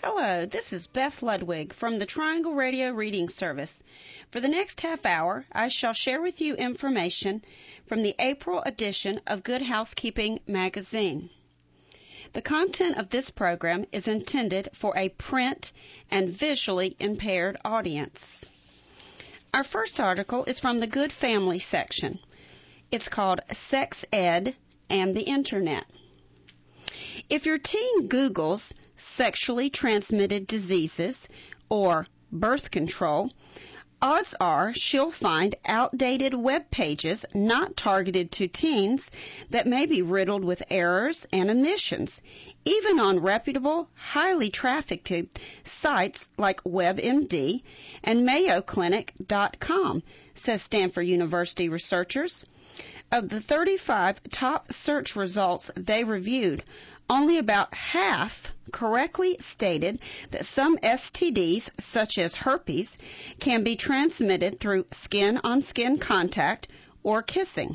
Hello, this is Beth Ludwig from the Triangle Radio Reading Service. For the next half hour, I shall share with you information from the April edition of Good Housekeeping magazine. The content of this program is intended for a print and visually impaired audience. Our first article is from the Good Family section. It's called Sex Ed and the Internet. If your teen Googles sexually transmitted diseases or birth control, odds are she'll find outdated web pages not targeted to teens that may be riddled with errors and omissions, even on reputable, highly trafficked sites like WebMD and MayoClinic.com, says Stanford University researchers. Of the 35 top search results they reviewed, only about half correctly stated that some STDs, such as herpes, can be transmitted through skin-on-skin contact or kissing.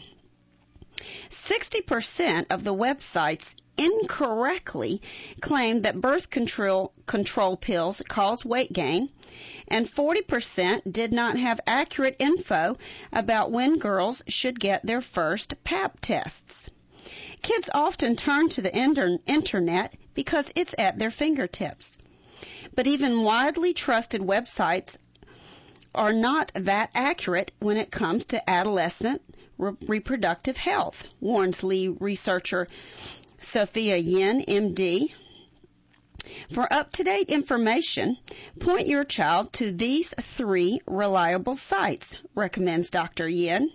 60% of the websites incorrectly claimed that birth control pills cause weight gain, and 40% did not have accurate info about when girls should get their first Pap tests. Kids often turn to the internet because it's at their fingertips. But even widely trusted websites are not that accurate when it comes to adolescent reproductive health, warns lead researcher Sophia Yin, MD. For up-to-date information, point your child to these 3 reliable sites, recommends Dr. Yin.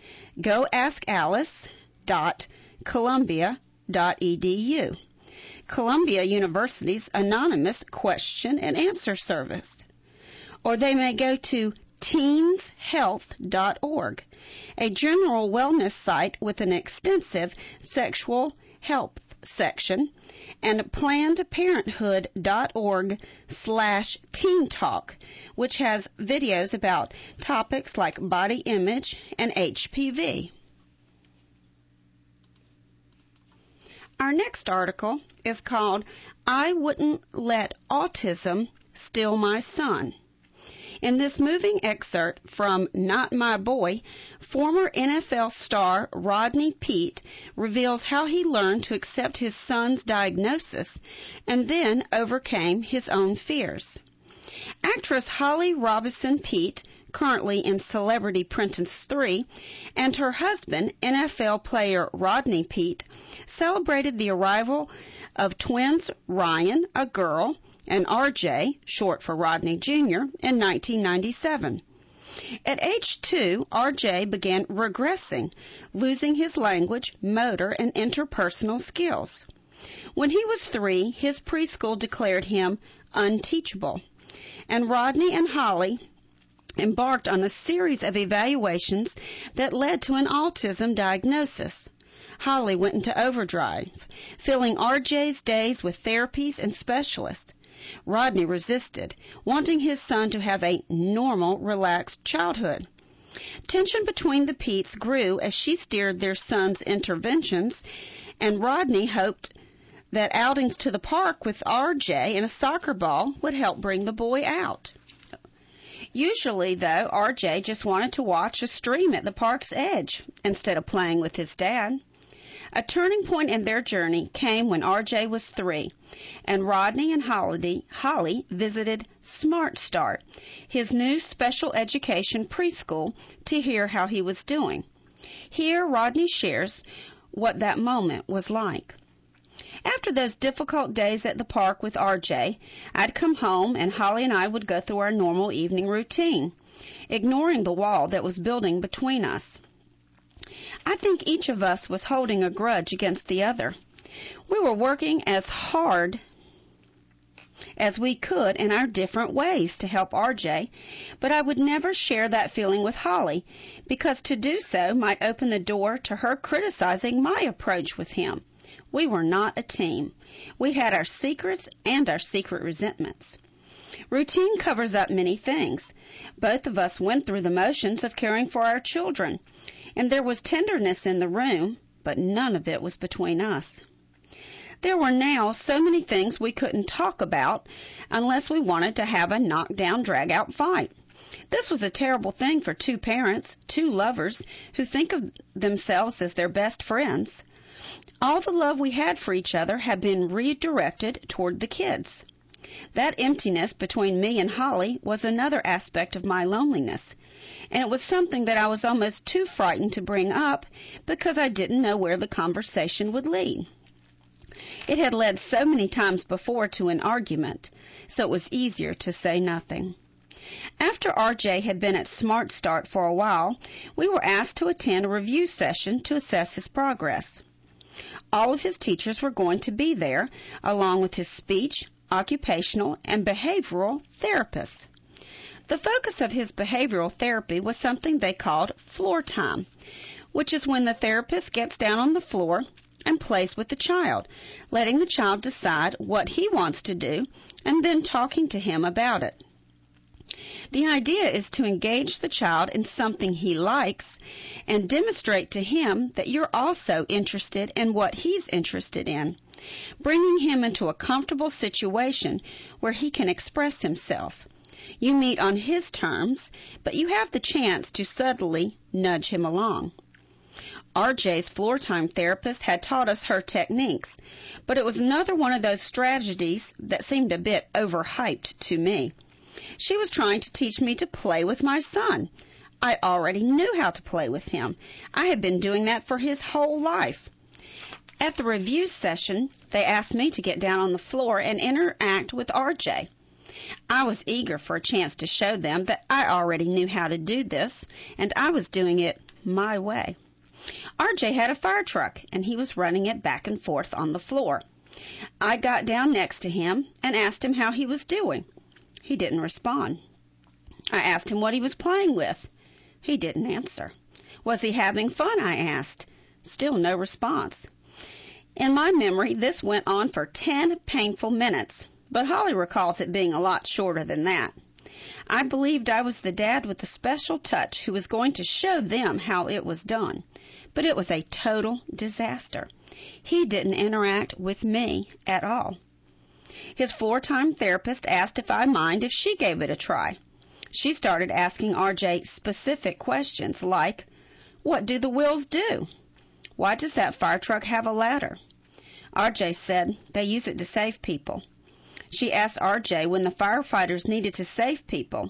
GoAskAlice.Columbia.edu, Columbia University's anonymous question and answer service. Or they may go to teenshealth.org, a general wellness site with an extensive sexual health section, and PlannedParenthood.org/Teen Talk, which has videos about topics like body image and HPV. Our next article is called I Wouldn't Let Autism Steal My Son. In this moving excerpt from Not My Boy, former NFL star Rodney Peete reveals how he learned to accept his son's diagnosis and then overcame his own fears. Actress Holly Robinson Peete, currently in Celebrity Apprentice 3, and her husband, NFL player Rodney Peete, celebrated the arrival of twins Ryan, a girl, and RJ, short for Rodney Jr., in 1997. At age 2, RJ began regressing, losing his language, motor, and interpersonal skills. When he was 3, his preschool declared him unteachable, and Rodney and Holly embarked on a series of evaluations that led to an autism diagnosis. Holly went into overdrive, filling RJ's days with therapies and specialists. Rodney resisted, wanting his son to have a normal, relaxed childhood. Tension between the Peetes grew as she steered their son's interventions, and Rodney hoped that outings to the park with RJ and a soccer ball would help bring the boy out. Usually, though, RJ just wanted to watch a stream at the park's edge instead of playing with his dad. A turning point in their journey came when RJ was 3, and Rodney and Holly visited Smart Start, his new special education preschool, to hear how he was doing. Here, Rodney shares what that moment was like. After those difficult days at the park with RJ, I'd come home and Holly and I would go through our normal evening routine, ignoring the wall that was building between us. I think each of us was holding a grudge against the other. We were working as hard as we could in our different ways to help RJ, but I would never share that feeling with Holly, because to do so might open the door to her criticizing my approach with him. We were not a team. We had our secrets and our secret resentments. Routine covers up many things. Both of us went through the motions of caring for our children, and there was tenderness in the room, but none of it was between us. There were now so many things we couldn't talk about unless we wanted to have a knockdown, drag-out fight. This was a terrible thing for two parents, two lovers, who think of themselves as their best friends. All the love we had for each other had been redirected toward the kids. That emptiness between me and Holly was another aspect of my loneliness, and it was something that I was almost too frightened to bring up because I didn't know where the conversation would lead. It had led so many times before to an argument, so it was easier to say nothing. After RJ had been at Smart Start for a while, we were asked to attend a review session to assess his progress. All of his teachers were going to be there, along with his speech, occupational, and behavioral therapists. The focus of his behavioral therapy was something they called floor time, which is when the therapist gets down on the floor and plays with the child, letting the child decide what he wants to do and then talking to him about it. The idea is to engage the child in something he likes and demonstrate to him that you're also interested in what he's interested in, bringing him into a comfortable situation where he can express himself. You meet on his terms, but you have the chance to subtly nudge him along. RJ's floor time therapist had taught us her techniques, but it was another one of those strategies that seemed a bit overhyped to me. She was trying to teach me to play with my son. I already knew how to play with him. I had been doing that for his whole life. At the review session, they asked me to get down on the floor and interact with RJ. I was eager for a chance to show them that I already knew how to do this, and I was doing it my way. RJ had a fire truck, and he was running it back and forth on the floor. I got down next to him and asked him how he was doing. He didn't respond. I asked him what he was playing with. He didn't answer. Was he having fun, I asked. Still no response. In my memory, this went on for 10 painful minutes, but Holly recalls it being a lot shorter than that. I believed I was the dad with the special touch who was going to show them how it was done, but it was a total disaster. He didn't interact with me at all. His floor-time therapist asked if I mind if she gave it a try. She started asking RJ specific questions like, what do the wheels do? Why does that fire truck have a ladder? RJ said they use it to save people. She asked RJ when the firefighters needed to save people.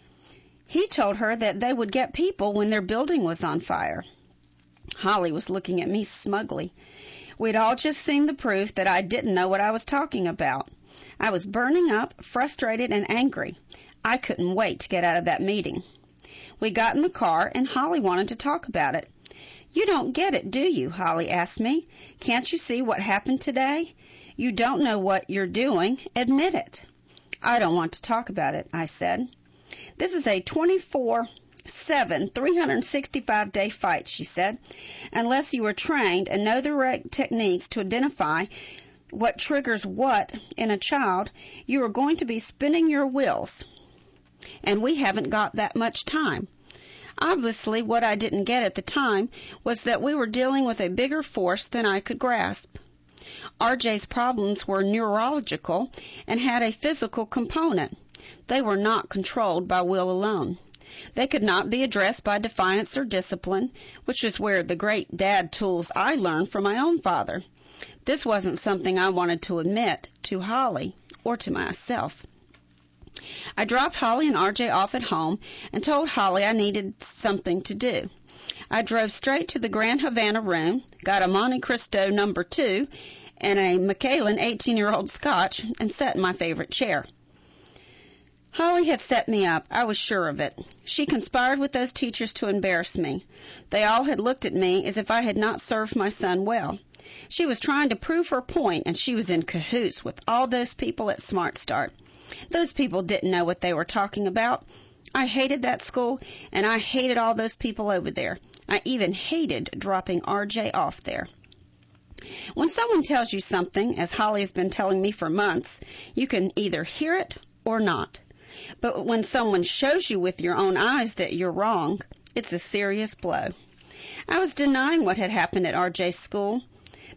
He told her that they would get people when their building was on fire. Holly was looking at me smugly. We'd all just seen the proof that I didn't know what I was talking about. I was burning up, frustrated, and angry. I couldn't wait to get out of that meeting. We got in the car, and Holly wanted to talk about it. You don't get it, do you? Holly asked me. Can't you see what happened today? You don't know what you're doing. Admit it. I don't want to talk about it, I said. This is a 24/7, 365-day fight, she said. Unless you are trained and know the right techniques to identify what triggers what in a child, you are going to be spinning your wheels. And we haven't got that much time. Obviously, what I didn't get at the time was that we were dealing with a bigger force than I could grasp. RJ's problems were neurological and had a physical component. They were not controlled by will alone. They could not be addressed by defiance or discipline, which is where the great dad tools I learned from my own father. This wasn't something I wanted to admit to Holly or to myself. I dropped Holly and RJ off at home and told Holly I needed something to do. I drove straight to the Grand Havana room, got a Monte Cristo No. 2 and a Macallan 18-year-old Scotch, and sat in my favorite chair. Holly had set me up. I was sure of it. She conspired with those teachers to embarrass me. They all had looked at me as if I had not served my son well. She was trying to prove her point, and she was in cahoots with all those people at Smart Start. Those people didn't know what they were talking about. I hated that school, and I hated all those people over there. I even hated dropping RJ off there. When someone tells you something, as Holly has been telling me for months, you can either hear it or not. But when someone shows you with your own eyes that you're wrong, it's a serious blow. I was denying what had happened at RJ's school,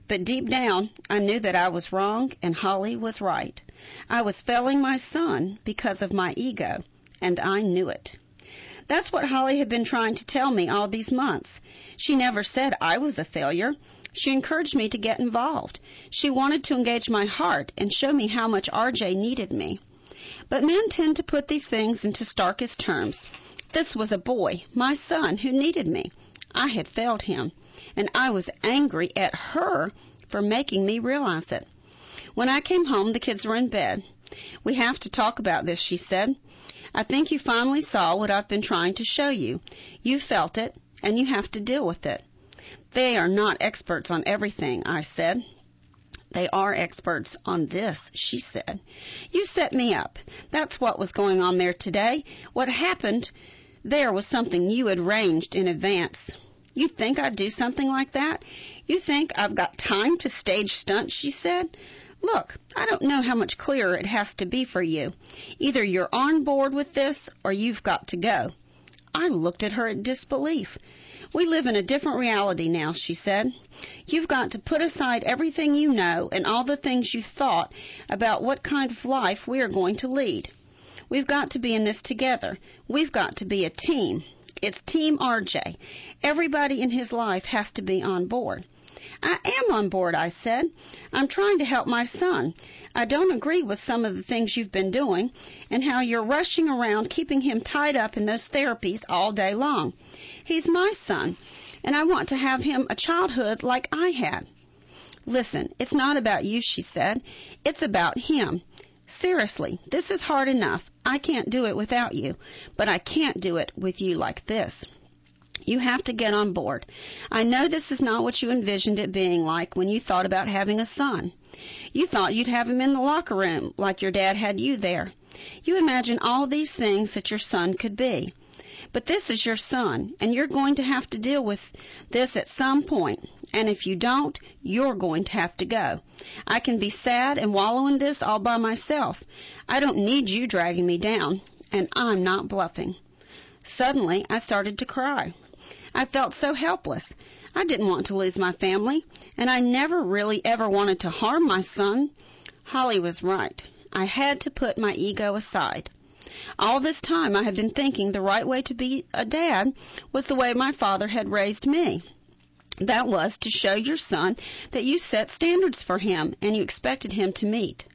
But deep down, I knew that I was wrong and Holly was right. I was failing my son because of my ego, and I knew it. That's what Holly had been trying to tell me all these months. She never said I was a failure. She encouraged me to get involved. She wanted to engage my heart and show me how much RJ needed me. But men tend to put these things into starkest terms. This was a boy, my son, who needed me. I had failed him, and I was angry at her for making me realize it. When I came home, the kids were in bed. "We have to talk about this," she said. "I think you finally saw what I've been trying to show you. You felt it, and you have to deal with it." "They are not experts on everything," I said. "They are experts on this," she said. "You set me up. That's what was going on there today. What happened there was something you had arranged in advance." "You think I'd do something like that? You think I've got time to stage stunts?" she said. "Look, I don't know how much clearer it has to be for you. Either you're on board with this or you've got to go." I looked at her in disbelief. "We live in a different reality now," she said. "You've got to put aside everything you know and all the things you thought about what kind of life we are going to lead. We've got to be in this together. We've got to be a team. It's Team RJ. Everybody in his life has to be on board." "I am on board," I said. "I'm trying to help my son. I don't agree with some of the things you've been doing and how you're rushing around keeping him tied up in those therapies all day long. He's my son, and I want to have him a childhood like I had." "Listen, it's not about you," she said. "It's about him. Seriously, this is hard enough. I can't do it without you, but I can't do it with you like this. You have to get on board. I know this is not what you envisioned it being like when you thought about having a son. You thought you'd have him in the locker room like your dad had you there. You imagine all these things that your son could be. But this is your son, and you're going to have to deal with this at some point. And if you don't, you're going to have to go. I can be sad and wallow in this all by myself. I don't need you dragging me down, and I'm not bluffing." Suddenly, I started to cry. I felt so helpless. I didn't want to lose my family, and I never really ever wanted to harm my son. Holly was right. I had to put my ego aside. All this time I had been thinking the right way to be a dad was the way my father had raised me. That was to show your son that you set standards for him and you expected him to meet.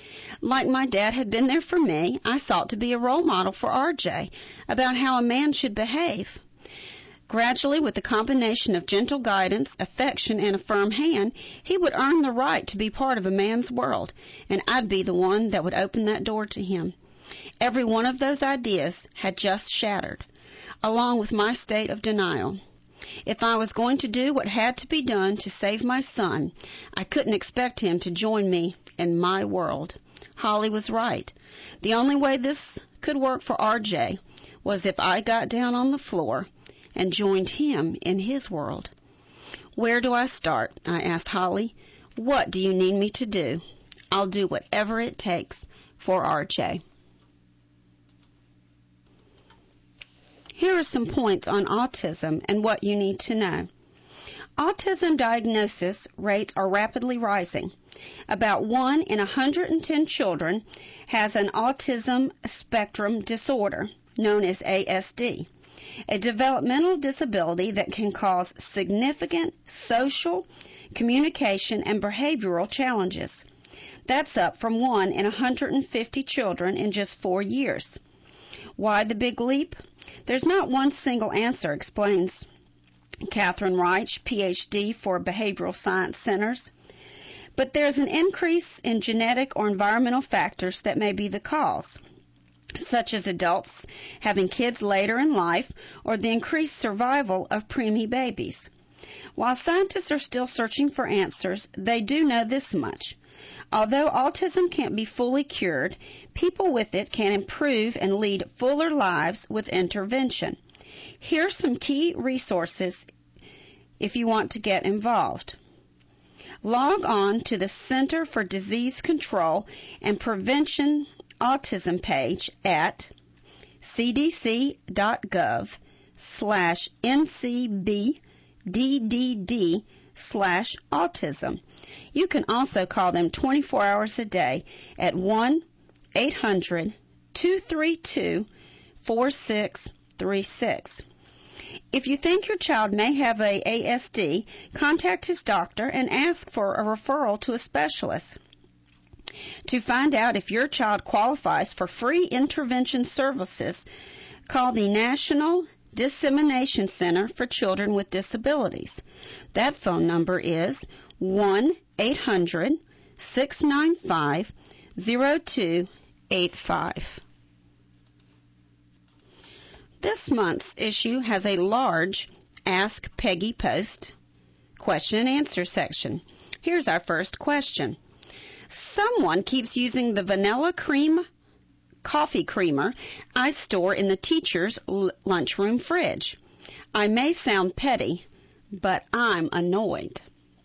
Like my dad had been there for me, I sought to be a role model for RJ about how a man should behave. Gradually, with the combination of gentle guidance, affection, and a firm hand, he would earn the right to be part of a man's world, and I'd be the one that would open that door to him. Every one of those ideas had just shattered, along with my state of denial. If I was going to do what had to be done to save my son, I couldn't expect him to join me in my world. Holly was right. The only way this could work for RJ was if I got down on the floor and joined him in his world. "Where do I start?" I asked Holly. "What do you need me to do? I'll do whatever it takes for RJ." Here are some points on autism and what you need to know. Autism diagnosis rates are rapidly rising. About 1 in 110 children has an autism spectrum disorder, known as ASD, a developmental disability that can cause significant social, communication, and behavioral challenges. That's up from 1 in 150 children in just 4 years. Why the big leap? There's not one single answer, explains Catherine Reich, Ph.D. for Behavioral Science Centers. But there's an increase in genetic or environmental factors that may be the cause, such as adults having kids later in life or the increased survival of preemie babies. While scientists are still searching for answers, they do know this much. Although autism can't be fully cured, people with it can improve and lead fuller lives with intervention. Here are some key resources if you want to get involved. Log on to the Center for Disease Control and Prevention Autism page at cdc.gov/ncbddd 1-800-233-4000-autism. You can also call them 24 hours a day at 1-800-232-4636. If you think your child may have a ASD, contact his doctor and ask for a referral to a specialist. To find out if your child qualifies for free intervention services, call the National Dissemination Center for Children with Disabilities. That phone number is 1-800-695-0285. This month's issue has a large Ask Peggy post question and answer section. Here's our first question. Someone keeps using the vanilla cream coffee creamer I store in the teacher's lunchroom fridge. I may sound petty, but I'm annoyed.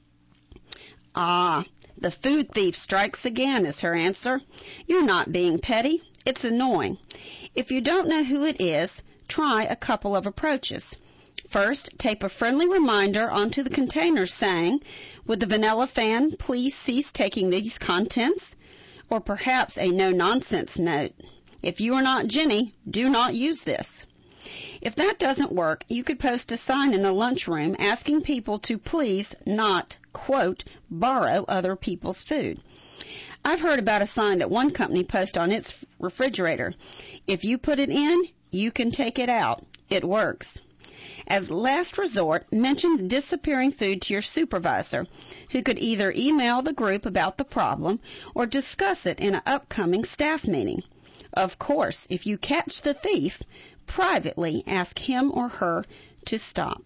The food thief strikes again is her answer. You're not being petty. It's annoying. If you don't know who it is, try a couple of approaches. First, tape a friendly reminder onto the container saying, "Would the vanilla fan please cease taking these contents?" Or perhaps a no-nonsense note. "If you are not Jenny, do not use this." If that doesn't work, you could post a sign in the lunchroom asking people to please not, quote, borrow other people's food. I've heard about a sign that one company posted on its refrigerator. If you put it in, you can take it out. It works. As last resort, mention the disappearing food to your supervisor, who could either email the group about the problem or discuss it in an upcoming staff meeting. Of course, if you catch the thief, privately ask him or her to stop.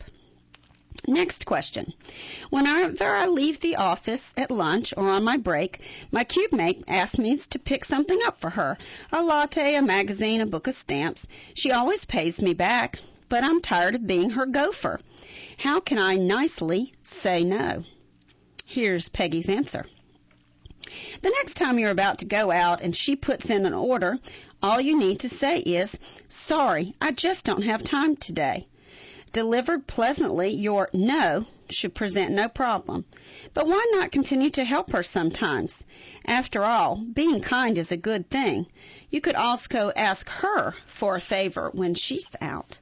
Next question. Whenever I leave the office at lunch or on my break, my cube mate asks me to pick something up for her, a latte, a magazine, a book of stamps. She always pays me back, but I'm tired of being her gopher. How can I nicely say no? Here's Peggy's answer. The next time you're about to go out and she puts in an order, all you need to say is, "Sorry, I just don't have time today." Delivered pleasantly, your no should present no problem. But why not continue to help her sometimes? After all, being kind is a good thing. You could also ask her for a favor when she's out.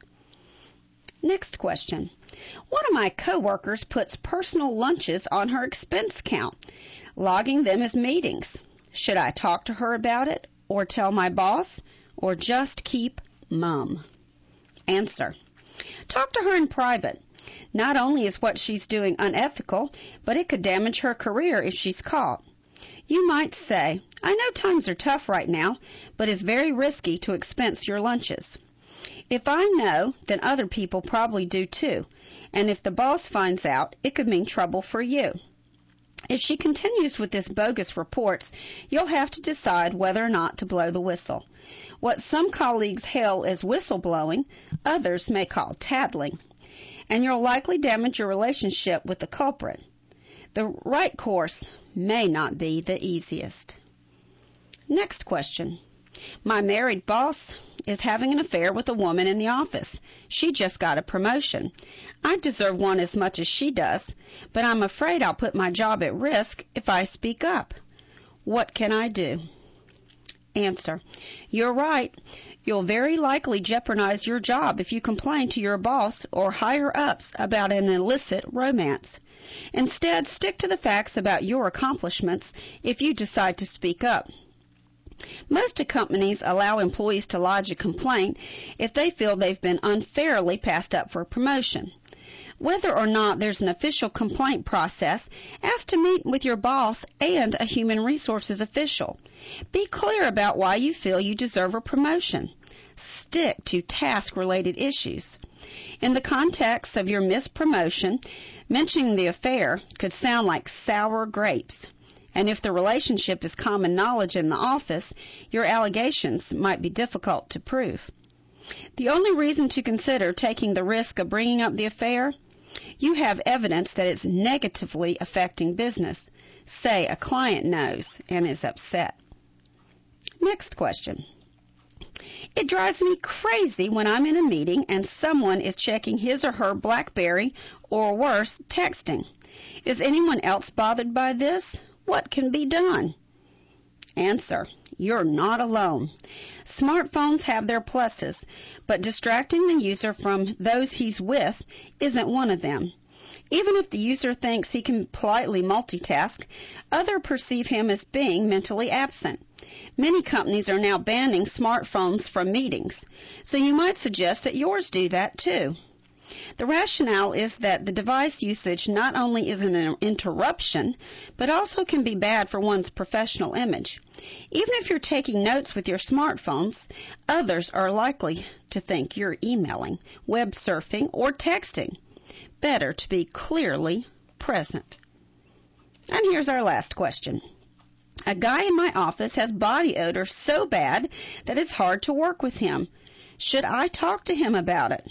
Next question. One of my coworkers puts personal lunches on her expense count, logging them as meetings. Should I talk to her about it, or tell my boss, or just keep mum? Answer. Talk to her in private. Not only is what she's doing unethical, but it could damage her career if she's caught. You might say, "I know times are tough right now, but it's very risky to expense your lunches. If I know, then other people probably do too, and if the boss finds out, it could mean trouble for you." If she continues with this bogus reports, you'll have to decide whether or not to blow the whistle. What some colleagues hail as whistleblowing, others may call tattling, and you'll likely damage your relationship with the culprit. The right course may not be the easiest. Next question. My married boss is having an affair with a woman in the office. She just got a promotion. I deserve one as much as she does, but I'm afraid I'll put my job at risk if I speak up. What can I do? Answer. You're right. You'll very likely jeopardize your job if you complain to your boss or higher-ups about an illicit romance. Instead, stick to the facts about your accomplishments if you decide to speak up. Most companies allow employees to lodge a complaint if they feel they've been unfairly passed up for a promotion. Whether or not there's an official complaint process, ask to meet with your boss and a human resources official. Be clear about why you feel you deserve a promotion. Stick to task-related issues. In the context of your missed promotion, mentioning the affair could sound like sour grapes. And if the relationship is common knowledge in the office, your allegations might be difficult to prove. The only reason to consider taking the risk of bringing up the affair, you have evidence that it's negatively affecting business. Say a client knows and is upset. Next question. It drives me crazy when I'm in a meeting and someone is checking his or her BlackBerry or worse, texting. Is anyone else bothered by this? What can be done? Answer: you're not alone. Smartphones have their pluses, but distracting the user from those he's with isn't one of them. Even if the user thinks he can politely multitask, others perceive him as being mentally absent. Many companies are now banning smartphones from meetings, so you might suggest that yours do that too. The rationale is that the device usage not only is an interruption, but also can be bad for one's professional image. Even if you're taking notes with your smartphones, others are likely to think you're emailing, web surfing, or texting. Better to be clearly present. And here's our last question. A guy in my office has body odor so bad that it's hard to work with him. Should I talk to him about it?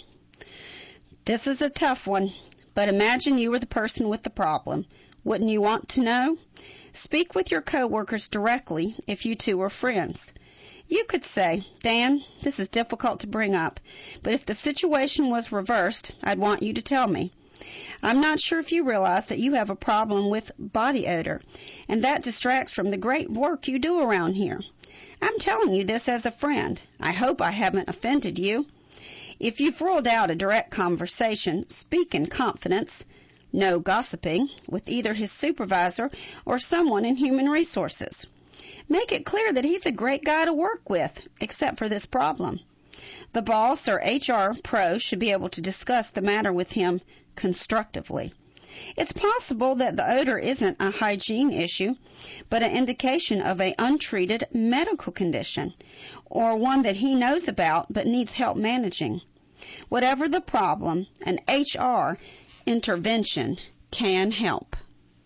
This is a tough one, but imagine you were the person with the problem. Wouldn't you want to know? Speak with your coworkers directly if you two were friends. You could say, Dan, this is difficult to bring up, but if the situation was reversed, I'd want you to tell me. I'm not sure if you realize that you have a problem with body odor, and that distracts from the great work you do around here. I'm telling you this as a friend. I hope I haven't offended you. If you've ruled out a direct conversation, speak in confidence, no gossiping, with either his supervisor or someone in human resources. Make it clear that he's a great guy to work with, except for this problem. The boss or HR pro should be able to discuss the matter with him constructively. It's possible that the odor isn't a hygiene issue, but an indication of an untreated medical condition, or one that he knows about but needs help managing. Whatever the problem, an HR intervention can help.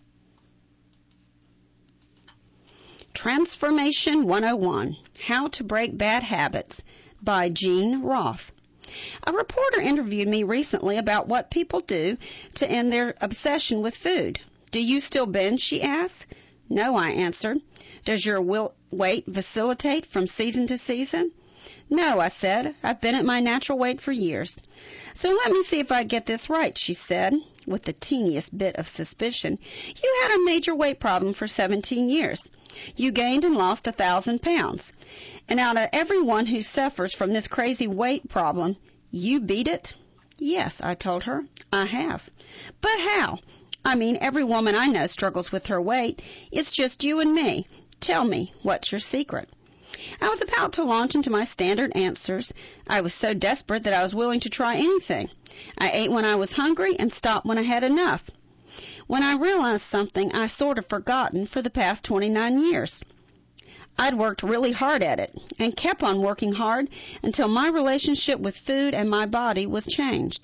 Transformation 101, How to Break Bad Habits, by Jean Roth. A reporter interviewed me recently about what people do to end their obsession with food. Do you still binge, she asked. No, I answered. Does your weight vacillate from season to season? No, I said. I've been at my natural weight for years. So let me see if I get this right, she said, with the teeniest bit of suspicion. You had a major weight problem for 17 years. You gained and lost 1,000 pounds. And out of everyone who suffers from this crazy weight problem, you beat it? Yes, I told her. I have. But how? I mean, every woman I know struggles with her weight. It's just you and me. Tell me, what's your secret? I was about to launch into my standard answers. I was so desperate that I was willing to try anything. I ate when I was hungry and stopped when I had enough. When I realized something I sort of forgotten for the past 29 years. I'd worked really hard at it and kept on working hard until my relationship with food and my body was changed.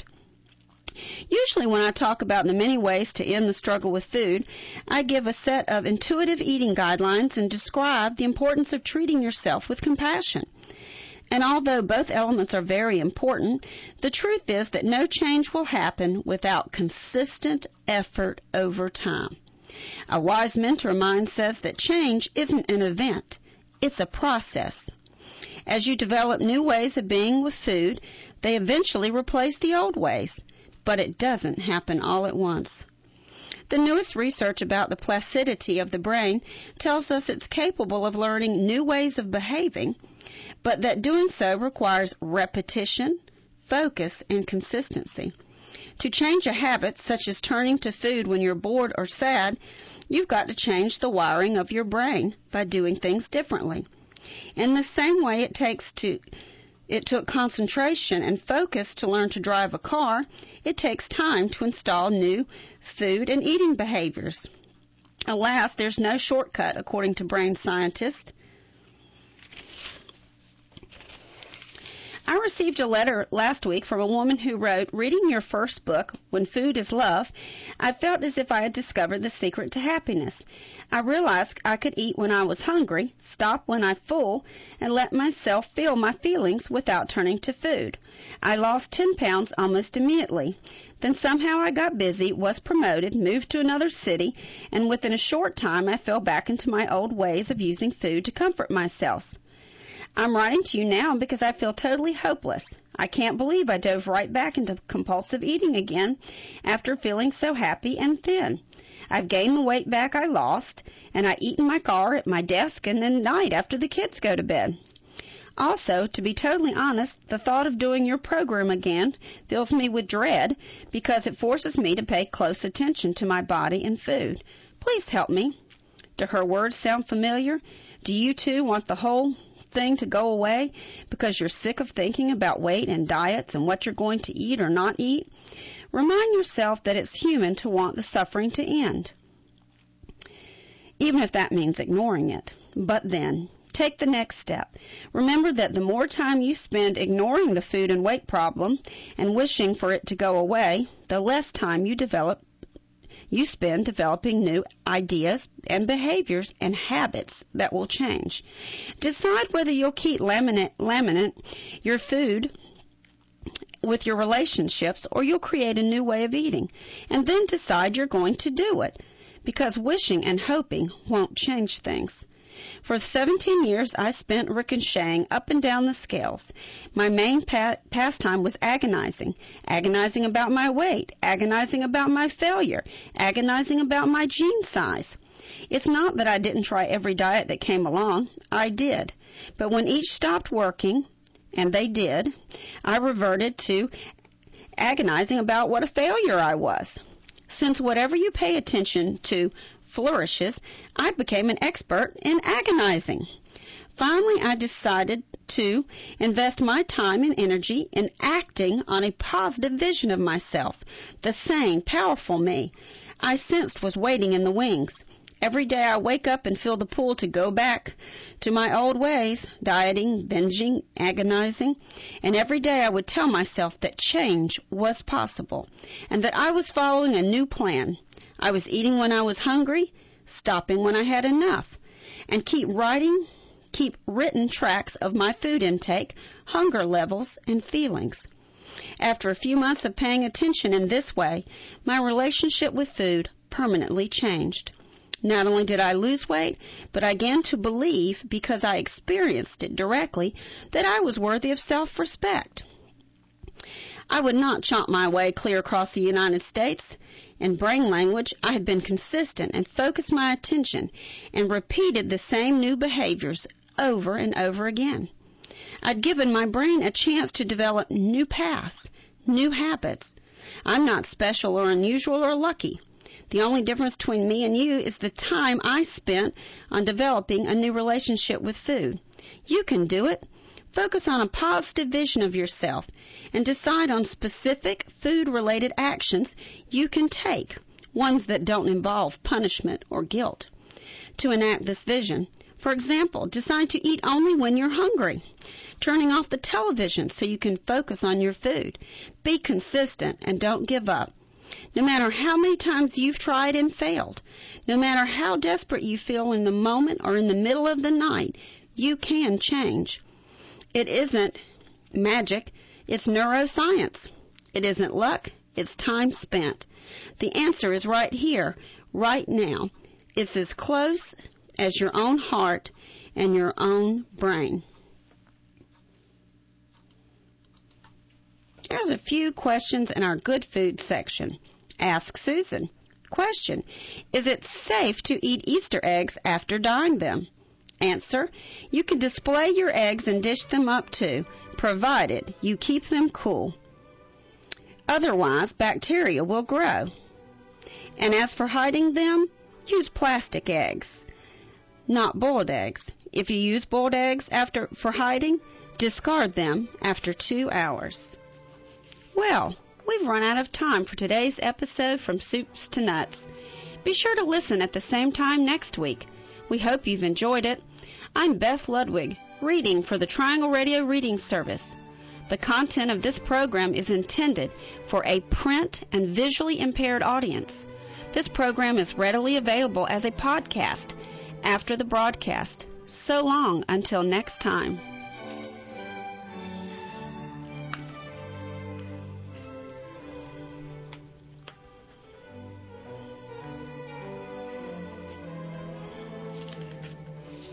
Usually when I talk about the many ways to end the struggle with food, I give a set of intuitive eating guidelines and describe the importance of treating yourself with compassion. And although both elements are very important, the truth is that no change will happen without consistent effort over time. A wise mentor of mine says that change isn't an event, it's a process. As you develop new ways of being with food, they eventually replace the old ways. But it doesn't happen all at once. The newest research about the plasticity of the brain tells us it's capable of learning new ways of behaving, but that doing so requires repetition, focus, and consistency. To change a habit, such as turning to food when you're bored or sad, you've got to change the wiring of your brain by doing things differently. In the same way it took concentration and focus to learn to drive a car, it takes time to install new food and eating behaviors. Alas, there's no shortcut, according to brain scientists. I received a letter last week from a woman who wrote, reading your first book, When Food is Love, I felt as if I had discovered the secret to happiness. I realized I could eat when I was hungry, stop when I'm full, and let myself feel my feelings without turning to food. I lost 10 pounds almost immediately. Then somehow I got busy, was promoted, moved to another city, and within a short time I fell back into my old ways of using food to comfort myself. I'm writing to you now because I feel totally hopeless. I can't believe I dove right back into compulsive eating again after feeling so happy and thin. I've gained the weight back I lost, and I eat in my car, at my desk, and then at night after the kids go to bed. Also, to be totally honest, the thought of doing your program again fills me with dread because it forces me to pay close attention to my body and food. Please help me. Do her words sound familiar? Do you too want the whole thing to go away because you're sick of thinking about weight and diets and what you're going to eat or not eat? Remind yourself that it's human to want the suffering to end, even if that means ignoring it. But then, take the next step. Remember that the more time you spend ignoring the food and weight problem and wishing for it to go away, the less time you spend developing new ideas and behaviors and habits that will change. Decide whether you'll keep laminate your food with your relationships or you'll create a new way of eating, and then decide you're going to do it, because wishing and hoping won't change things. For 17 years, I spent ricocheting up and down the scales. My main pastime was agonizing about my weight, agonizing about my failure, agonizing about my jean size. It's not that I didn't try every diet that came along. I did. But when each stopped working, and they did, I reverted to agonizing about what a failure I was. Since whatever you pay attention to flourishes, I became an expert in agonizing. Finally, I decided to invest my time and energy in acting on a positive vision of myself, the sane, powerful me I sensed was waiting in the wings. Every day I wake up and feel the pull to go back to my old ways, dieting, binging, agonizing, and every day I would tell myself that change was possible and that I was following a new plan. I was eating when I was hungry, stopping when I had enough, and keep written tracks of my food intake, hunger levels, and feelings. After a few months of paying attention in this way, my relationship with food permanently changed. Not only did I lose weight, but I began to believe, because I experienced it directly, that I was worthy of self-respect. I would not chomp my way clear across the United States. In brain language, I had been consistent and focused my attention and repeated the same new behaviors over and over again. I'd given my brain a chance to develop new paths, new habits. I'm not special or unusual or lucky. The only difference between me and you is the time I spent on developing a new relationship with food. You can do it. Focus on a positive vision of yourself and decide on specific food-related actions you can take, ones that don't involve punishment or guilt, to enact this vision. For example, decide to eat only when you're hungry, turning off the television so you can focus on your food. Be consistent and don't give up. No matter how many times you've tried and failed, no matter how desperate you feel in the moment or in the middle of the night, you can change. It isn't magic, it's neuroscience. It isn't luck, it's time spent. The answer is right here, right now. It's as close as your own heart and your own brain. Here's a few questions in our good food section. Ask Susan. Question: is it safe to eat Easter eggs after dyeing them? Answer: you can display your eggs and dish them up too, provided you keep them cool. Otherwise, bacteria will grow. And as for hiding them, use plastic eggs, not boiled eggs. If you use boiled eggs for hiding, discard them after 2 hours. Well, we've run out of time for today's episode from Soups to Nuts. Be sure to listen at the same time next week. We hope you've enjoyed it. I'm Beth Ludwig, reading for the Triangle Radio Reading Service. The content of this program is intended for a print and visually impaired audience. This program is readily available as a podcast after the broadcast. So long until next time.